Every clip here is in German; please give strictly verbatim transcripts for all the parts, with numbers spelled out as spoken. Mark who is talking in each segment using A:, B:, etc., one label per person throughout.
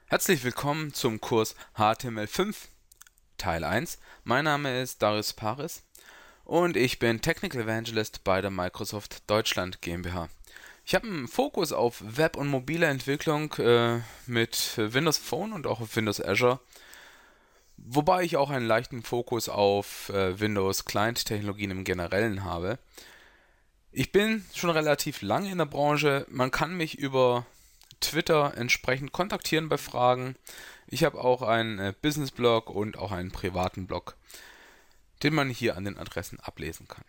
A: Herzlich willkommen zum Kurs H T M L fünf Teil eins. Mein Name ist Darius Paris und ich bin Technical Evangelist bei der Microsoft Deutschland GmbH. Ich habe einen Fokus auf Web- und mobile Entwicklung äh, mit Windows Phone und auch auf Windows Azure, wobei ich auch einen leichten Fokus auf äh, Windows Client-Technologien im Generellen habe. Ich bin schon relativ lange in der Branche. Man kann mich über Twitter entsprechend kontaktieren bei Fragen. Ich habe auch einen äh, Business-Blog und auch einen privaten Blog, den man hier an den Adressen ablesen kann.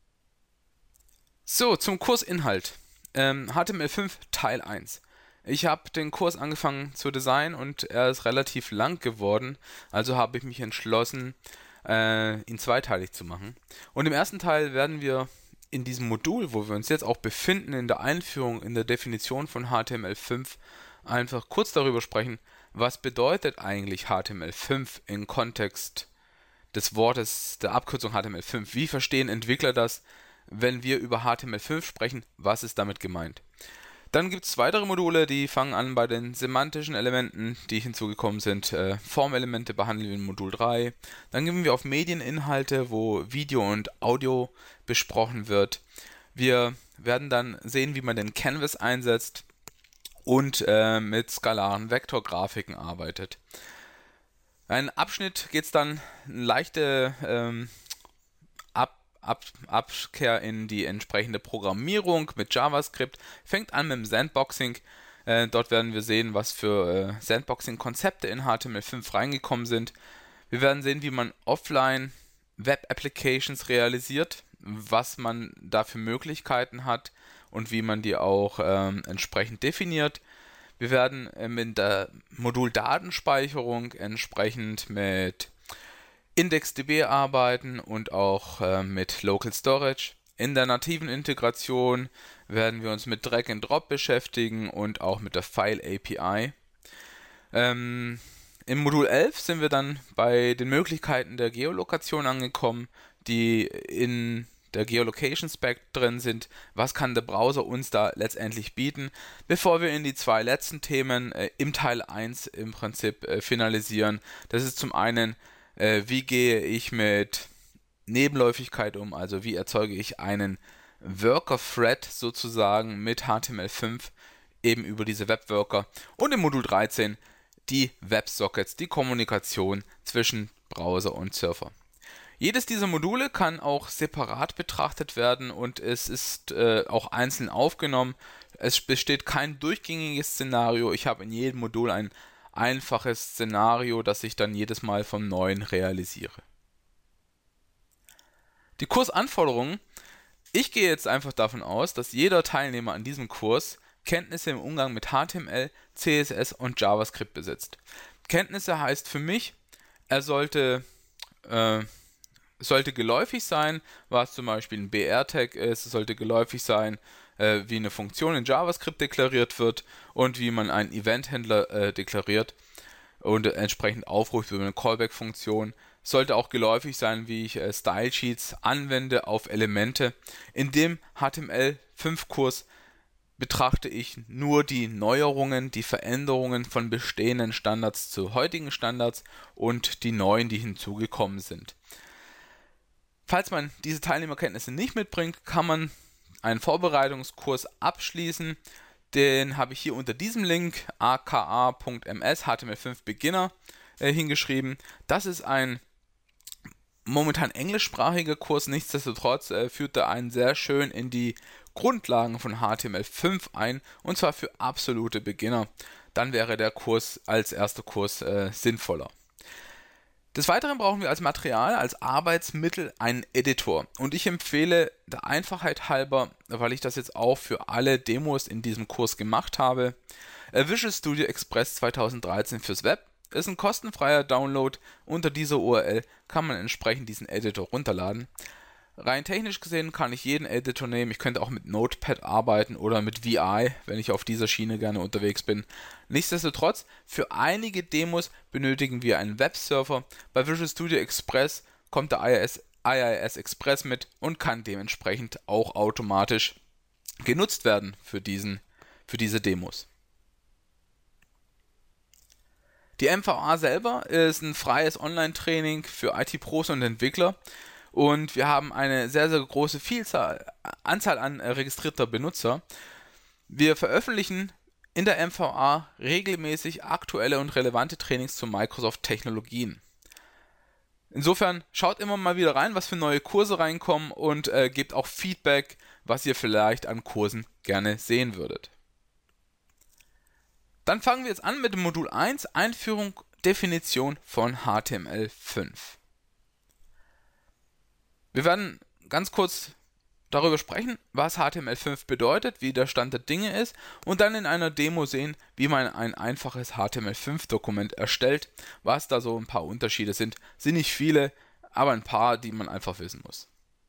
A: So, zum Kursinhalt. Ähm, H T M L fünf Teil eins. Ich habe den Kurs angefangen zu designen und er ist relativ lang geworden, also habe ich mich entschlossen, äh, ihn zweiteilig zu machen. Und im ersten Teil werden wir in diesem Modul, wo wir uns jetzt auch befinden, in der Einführung, in der Definition von H T M L fünf, einfach kurz darüber sprechen, was bedeutet eigentlich H T M L fünf im Kontext des Wortes, der Abkürzung H T M L fünf. Wie verstehen Entwickler das, wenn wir über H T M L fünf sprechen? Was ist damit gemeint? Dann gibt es weitere Module, die fangen an bei den semantischen Elementen, die hinzugekommen sind. Äh, Formelemente behandeln wir in Modul drei. Dann gehen wir auf Medieninhalte, wo Video und Audio besprochen wird. Wir werden dann sehen, wie man den Canvas einsetzt und äh, mit skalaren Vektorgrafiken arbeitet. Ein Abschnitt geht es dann eine leichte ähm, Ab, Ab, Abkehr in die entsprechende Programmierung mit JavaScript. Fängt an mit dem Sandboxing. Äh, dort werden wir sehen, was für äh, Sandboxing-Konzepte in H T M L fünf reingekommen sind. Wir werden sehen, wie man offline Web-Applications realisiert, was man da für Möglichkeiten hat und wie man die auch ähm, entsprechend definiert. Wir werden ähm, in der Moduldatenspeicherung entsprechend mit IndexedDB arbeiten und auch äh, mit Local Storage. In der nativen Integration werden wir uns mit Drag and Drop beschäftigen und auch mit der File A P I. Ähm, Im Modul elf sind wir dann bei den Möglichkeiten der Geolokation angekommen, die in der Geolocation Spec drin sind. Was kann der Browser uns da letztendlich bieten? Bevor wir in die zwei letzten Themen äh, im Teil eins im Prinzip äh, finalisieren. Das ist zum einen, äh, wie gehe ich mit Nebenläufigkeit um, also wie erzeuge ich einen Worker-Thread sozusagen mit H T M L fünf eben über diese Webworker. Und im Modul dreizehn die Websockets, die Kommunikation zwischen Browser und Surfer. Jedes dieser Module kann auch separat betrachtet werden und es ist äh, auch einzeln aufgenommen. Es besteht kein durchgängiges Szenario. Ich habe in jedem Modul ein einfaches Szenario, das ich dann jedes Mal vom Neuen realisiere. Die Kursanforderungen. Ich gehe jetzt einfach davon aus, dass jeder Teilnehmer an diesem Kurs Kenntnisse im Umgang mit H T M L, C S S und JavaScript besitzt. Kenntnisse heißt für mich, er sollte äh, sollte geläufig sein, was zum Beispiel ein B R-Tag ist. Es sollte geläufig sein, äh, wie eine Funktion in JavaScript deklariert wird und wie man einen Event-Händler äh, deklariert und äh, entsprechend aufruft über eine Callback-Funktion. Sollte auch geläufig sein, wie ich äh, Style-Sheets anwende auf Elemente. In dem H T M L fünf Kurs betrachte ich nur die Neuerungen, die Veränderungen von bestehenden Standards zu heutigen Standards und die neuen, die hinzugekommen sind. Falls man diese Teilnehmerkenntnisse nicht mitbringt, kann man einen Vorbereitungskurs abschließen. Den habe ich hier unter diesem Link aka.ms H T M L fünf Beginner äh, hingeschrieben. Das ist ein momentan englischsprachiger Kurs, nichtsdestotrotz äh, führt er einen sehr schön in die Grundlagen von H T M L fünf ein und zwar für absolute Beginner. Dann wäre der Kurs als erster Kurs äh, sinnvoller. Des Weiteren brauchen wir als Material, als Arbeitsmittel einen Editor. Und ich empfehle der Einfachheit halber, weil ich das jetzt auch für alle Demos in diesem Kurs gemacht habe, Visual Studio Express zweitausenddreizehn fürs Web. Ist ein kostenfreier Download. Unter dieser U R L kann man entsprechend diesen Editor runterladen. Rein technisch gesehen kann ich jeden Editor nehmen. Ich könnte auch mit Notepad arbeiten oder mit V I, wenn ich auf dieser Schiene gerne unterwegs bin. Nichtsdestotrotz, für einige Demos benötigen wir einen Webserver. Bei Visual Studio Express kommt der I I S, I I S Express mit und kann dementsprechend auch automatisch genutzt werden für, diesen, für diese Demos. Die M V A selber ist ein freies Online-Training für I T-Pros und Entwickler und wir haben eine sehr, sehr große Vielzahl, Anzahl an äh, registrierter Benutzer. Wir veröffentlichen in der M V A regelmäßig aktuelle und relevante Trainings zu Microsoft-Technologien. Insofern schaut immer mal wieder rein, was für neue Kurse reinkommen und äh, gebt auch Feedback, was ihr vielleicht an Kursen gerne sehen würdet. Dann fangen wir jetzt an mit dem Modul eins, Einführung, Definition von H T M L fünf. Wir werden ganz kurz darüber sprechen, was H T M L fünf bedeutet, wie der Stand der Dinge ist und dann in einer Demo sehen, wie man ein einfaches H T M L fünf Dokument erstellt, was da so ein paar Unterschiede sind. Sind nicht viele, aber ein paar, die man einfach wissen muss.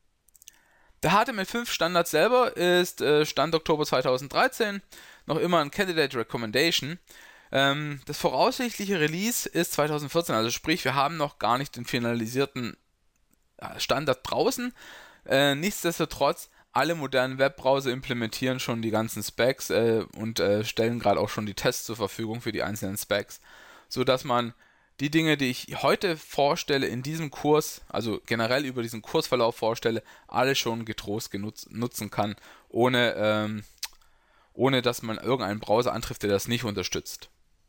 A: Der H T M L fünf Standard selber ist äh, Stand Oktober zweitausenddreizehn, noch immer ein Candidate Recommendation. Ähm, das voraussichtliche Release ist zweitausendvierzehn, also sprich, wir haben noch gar nicht den finalisierten Standard draußen. Äh, nichtsdestotrotz, alle modernen Webbrowser implementieren schon die ganzen Specs äh, und äh, stellen gerade auch schon die Tests zur Verfügung für die einzelnen Specs, sodass man die Dinge, die ich heute vorstelle in diesem Kurs, also generell über diesen Kursverlauf vorstelle, alle schon getrost genutzt, nutzen kann, ohne, ähm, ohne dass man irgendeinen Browser antrifft, der das nicht unterstützt.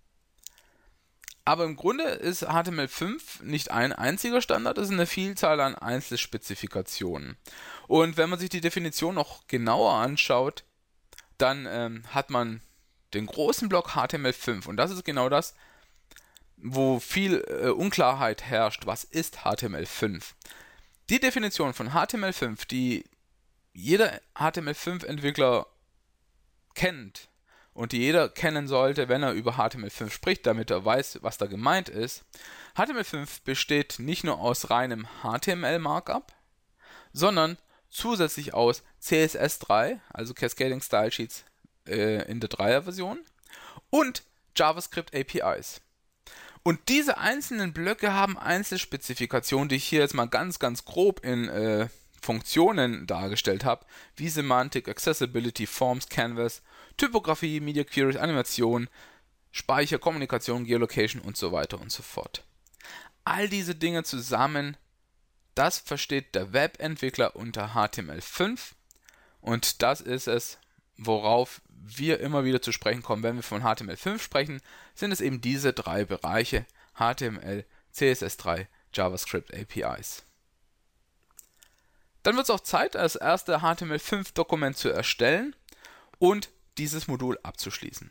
A: Aber im Grunde ist H T M L fünf nicht ein einziger Standard, es ist eine Vielzahl an Einzelspezifikationen. Und wenn man sich die Definition noch genauer anschaut, dann ähm, hat man den großen Block H T M L fünf und das ist genau das, wo viel äh, Unklarheit herrscht, was ist H T M L fünf. Die Definition von H T M L fünf, die jeder H T M L fünf Entwickler kennt, und die jeder kennen sollte, wenn er über H T M L fünf spricht, damit er weiß, was da gemeint ist. H T M L fünf besteht nicht nur aus reinem H T M L-Markup, sondern zusätzlich aus C S S drei, also Cascading Style Sheets äh, in der Dreier-Version, und JavaScript A P Is. Und diese einzelnen Blöcke haben Einzelspezifikationen, die ich hier jetzt mal ganz, ganz grob in äh, Funktionen dargestellt habe, wie Semantik, Accessibility, Forms, Canvas, Typografie, Media Queries, Animation, Speicher, Kommunikation, Geolocation und so weiter und so fort. All diese Dinge zusammen, das versteht der Webentwickler unter H T M L fünf und das ist es, worauf wir immer wieder zu sprechen kommen, wenn wir von H T M L fünf sprechen, sind es eben diese drei Bereiche: H T M L, C S S drei, JavaScript A P Is. Dann wird es auch Zeit, das erste H T M L fünf Dokument zu erstellen und dieses Modul abzuschließen.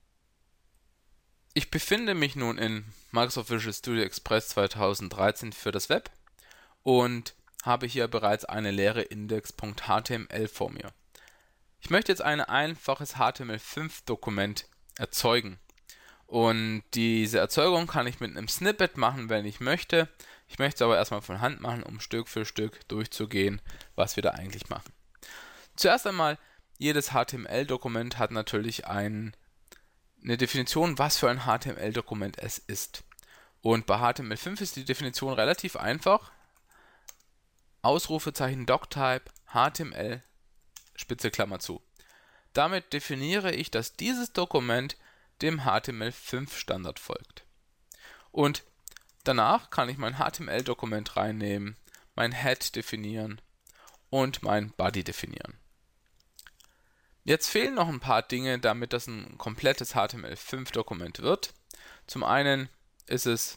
A: Ich befinde mich nun in Microsoft Visual Studio Express zweitausenddreizehn für das Web und habe hier bereits eine leere index.html vor mir. Ich möchte jetzt ein einfaches H T M L fünf Dokument erzeugen und diese Erzeugung kann ich mit einem Snippet machen, wenn ich möchte. Ich möchte es aber erstmal von Hand machen, um Stück für Stück durchzugehen, was wir da eigentlich machen. Zuerst einmal, jedes H T M L-Dokument hat natürlich ein, eine Definition, was für ein H T M L-Dokument es ist. Und bei H T M L fünf ist die Definition relativ einfach. Ausrufezeichen Doctype H T M L Spitze Klammer zu. Damit definiere ich, dass dieses Dokument dem H T M L fünf Standard folgt. Und danach kann ich mein H T M L-Dokument reinnehmen, mein Head definieren und mein Body definieren. Jetzt fehlen noch ein paar Dinge, damit das ein komplettes H T M L fünf Dokument wird. Zum einen ist es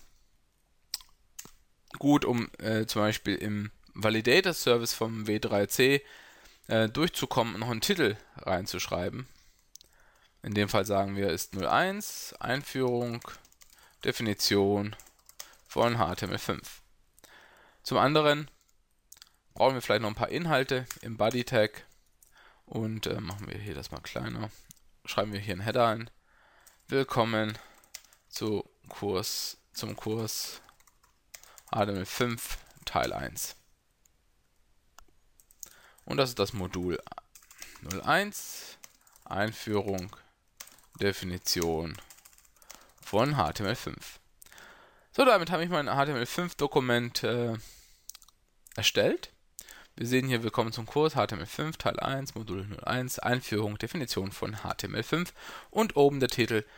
A: gut, um äh, zum Beispiel im Validator Service vom W drei C äh, durchzukommen und noch einen Titel reinzuschreiben. In dem Fall sagen wir, ist null eins, Einführung, Definition von H T M L fünf. Zum anderen brauchen wir vielleicht noch ein paar Inhalte im Body Tag und äh, machen wir hier das mal kleiner. Schreiben wir hier einen Header ein. Willkommen zu Kurs, zum Kurs H T M L fünf Teil eins. Und das ist das Modul null eins, Einführung, Definition von H T M L fünf. So, damit habe ich mein H T M L fünf Dokument äh, erstellt. Wir sehen hier, willkommen zum Kurs H T M L fünf Teil eins, Modul null eins, Einführung, Definition von H T M L fünf und oben der Titel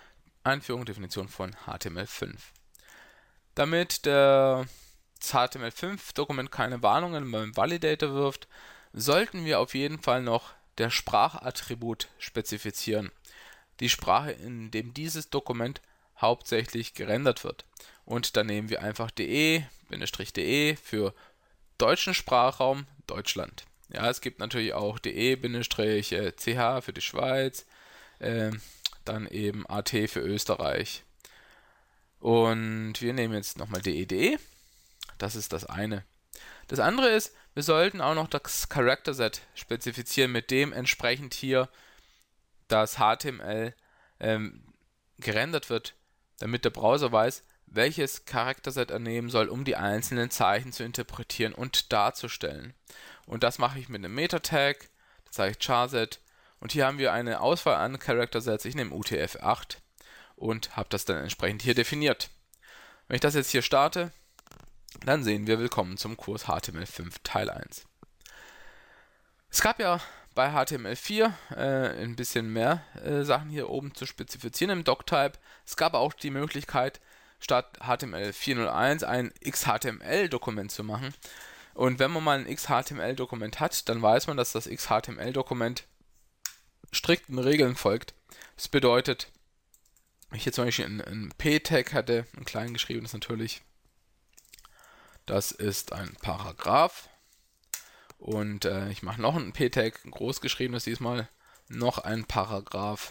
A: Einführung, Definition von H T M L fünf. Damit der, das H T M L fünf Dokument keine Warnungen beim Validator wirft, sollten wir auf jeden Fall noch der Sprachattribut spezifizieren. Die Sprache, in dem dieses Dokument hauptsächlich gerendert wird. Und dann nehmen wir einfach de-de für deutschen Sprachraum Deutschland. Ja, es gibt natürlich auch de-ch für die Schweiz, äh, dann eben at für Österreich. Und wir nehmen jetzt nochmal de-de. Das ist das eine. Das andere ist, wir sollten auch noch das Character Set spezifizieren, mit dem entsprechend hier das H T M L ähm, gerendert wird, damit der Browser weiß, welches Charakterset er nehmen soll, um die einzelnen Zeichen zu interpretieren und darzustellen. Und das mache ich mit einem Meta-Tag, das sage ich charset, und hier haben wir eine Auswahl an Charaktersets. Ich nehme U T F acht und habe das dann entsprechend hier definiert. Wenn ich das jetzt hier starte, dann sehen wir, willkommen zum Kurs H T M L fünf Teil eins. Es gab ja bei H T M L vier äh, ein bisschen mehr äh, Sachen hier oben zu spezifizieren im Doctype. Es gab auch die Möglichkeit, statt H T M L vier Punkt null eins ein X H T M L-Dokument zu machen. Und wenn man mal ein X H T M L-Dokument hat, dann weiß man, dass das X H T M L-Dokument strikten Regeln folgt. Das bedeutet, wenn ich hier zum Beispiel einen P-Tag hatte, ein klein geschriebenes natürlich, das ist ein Paragraph. Und äh, ich mache noch einen P-Tag, ein groß geschriebenes diesmal, noch ein Paragraph.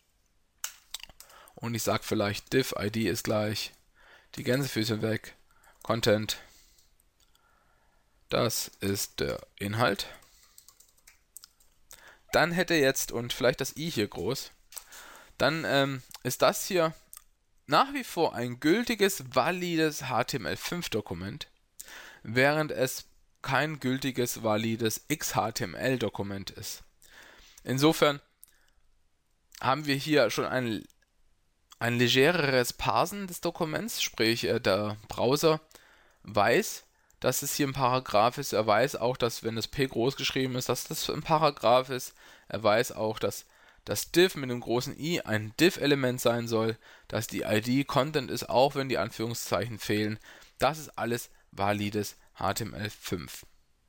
A: Und ich sage vielleicht div I D ist gleich, die Gänsefüßchen weg, Content, das ist der Inhalt. Dann hätte jetzt, und vielleicht das I hier groß, dann ähm, ist das hier nach wie vor ein gültiges, valides H T M L fünf Dokument, während es kein gültiges, valides X H T M L-Dokument ist. Insofern haben wir hier schon ein, ein legereres Parsen des Dokuments, sprich äh, der Browser weiß, dass es hier ein Paragraph ist. Er weiß auch, dass wenn das P groß geschrieben ist, dass das ein Paragraph ist. Er weiß auch, dass das div mit dem großen I ein div-Element sein soll, dass die I D Content ist, auch wenn die Anführungszeichen fehlen. Das ist alles valides H T M L fünf.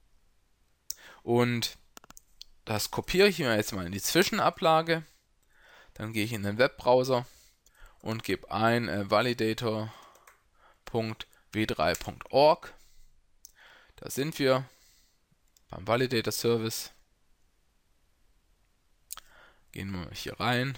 A: Und das kopiere ich mir jetzt mal in die Zwischenablage. Dann gehe ich in den Webbrowser und gebe ein äh, validator punkt w drei punkt org. Da sind wir beim Validator Service. Gehen wir hier rein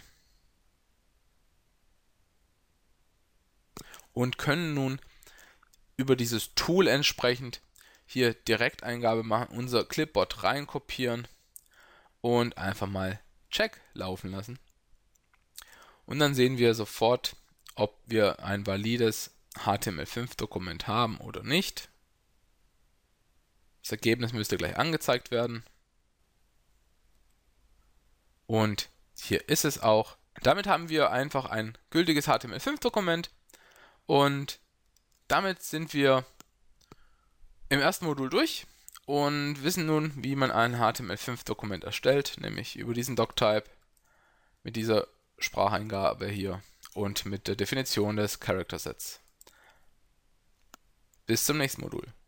A: und können nun über dieses Tool entsprechend hier Direkteingabe machen, unser Clipboard reinkopieren und einfach mal Check laufen lassen. Und dann sehen wir sofort, ob wir ein valides H T M L fünf Dokument haben oder nicht. Das Ergebnis müsste gleich angezeigt werden. Und hier ist es auch. Damit haben wir einfach ein gültiges H T M L fünf Dokument und damit sind wir im ersten Modul durch und wissen nun, wie man ein H T M L fünf Dokument erstellt, nämlich über diesen Doctype mit dieser Spracheingabe hier und mit der Definition des Character Sets. Bis zum nächsten Modul.